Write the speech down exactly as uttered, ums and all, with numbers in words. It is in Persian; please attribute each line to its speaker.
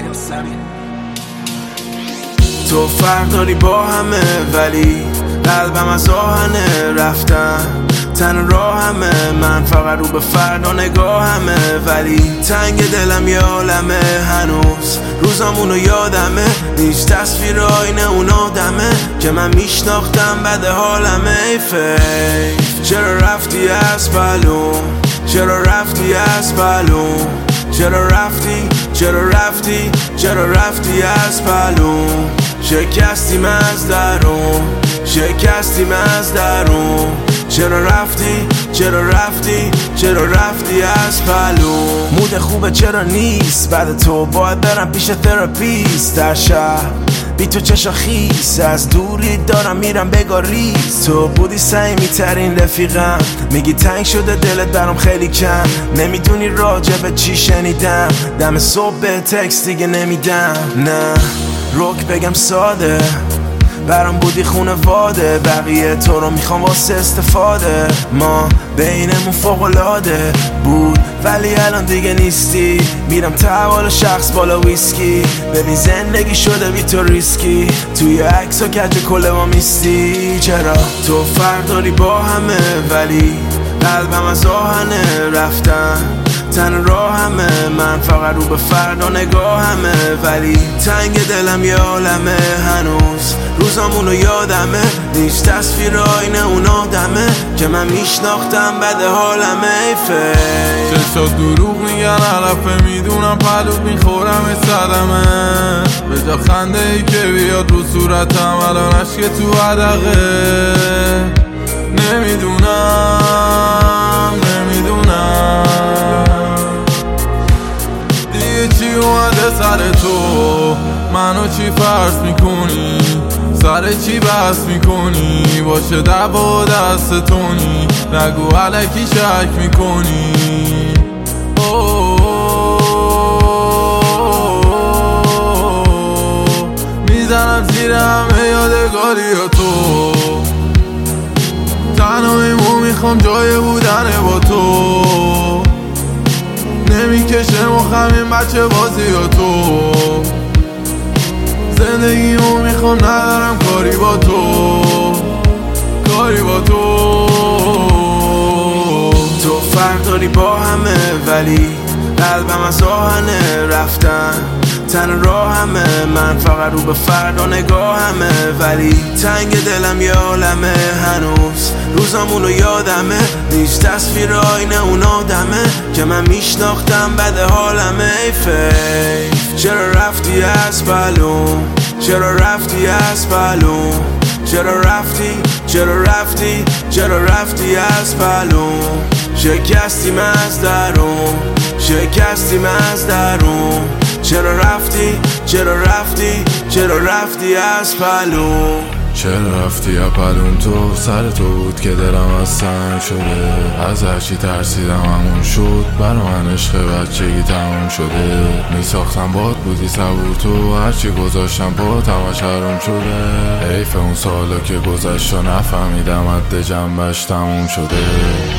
Speaker 1: تو فرق داری با همه ولی قلبم از آهنه رفتن تن راه همه من فقط رو به فردا نگاه همه ولی تنگ دلم یه عالمه هنوز روزامونو یادمه هیچ تصویر آینه اون آدمه که من میشناختم بعد حالمه ای فیف چرا رفتی از پلوم چرا رفتی از پلوم چرا رفتی چرا رفتی چرا رفتی از پلوم شکستیم از درون شکستیم از درون چرا رفتی چرا رفتی چرا رفتی از پلوم مود خوبه چرا نیست بعد تو باید برم پیش تراپیست در شهر بی تو چشا خیس از دوری دارم میرم بگاریز تو بودی صمیمی ترین رفیقم میگی تنگ شده دلت برام خیلی کم نمیدونی راجع به چی شنیدم دم صبح به تکست دیگه نمیدم نه روک بگم ساده برام بودی خونواده بقیه تو رو میخوام واسه استفاده ما بینمون فوق‌العاده بود ولی الان دیگه نیستی میرم تحوال شخص بالا ویسکی ببین زندگی شده بی تو ریسکی توی عکس و کج کل ما میستی چرا تو فرق داری با همه ولی قلبم از آهنه رفتن تن راه همه من فقط رو به فردا نگاه همه ولی تنگ دلم یه عالمه هنوز روزامونو یادمه هیچ تصویر آینه اون آدمه که من میشناختم بعد حالمه ای فیف
Speaker 2: چشا دروغ میگن علفه میدونم پلوت میخورم صدمه به جا خنده ای که بیاد رو صورتم الان عشق تو عدقه نمیدونم نمیدونم چی اومده سر تو منو چی فرض میکنی سر چی بحث میکنی باشه دعوا دست تونی نگو علکی شک میکنی میزنم زیر همه یادگاری تو تنها میمون میخوام جای بودن با تو نمیکشه مخم این بچه بازی ها تو زندگیمو میخوام ندارم کاری با تو کاری با تو
Speaker 1: تو فرق داری با همه ولی قلبم از آهنه رفتن تن راه همه من فقط رو به فردا نگاه همه ولی تنگ دلم یه عالمه هنوز روزامونو یادمه هیچ تصویر آینه اون آدمه که من میشناختم بعد حالمه ای فیف چرا رفتی از پلوم چرا رفتی از پلوم چرا رفتی چرا رفتی چرا رفتی از پلوم شکستیم از درون شکستیم از درون چرا رفتی چرا رفتی چرا رفتی از پلوم
Speaker 2: چرا رفتی از پلوم تو سر تو بود که دلم از سنگ شده از هرچی ترسیدم همون شد برا من عشق بچگی تموم شده میساختم باد بودی صبور تو هرچی گذاشتم باد همش حروم شده حیف اون سالا که گذشت و نفهمیدم حد جنبش تموم شده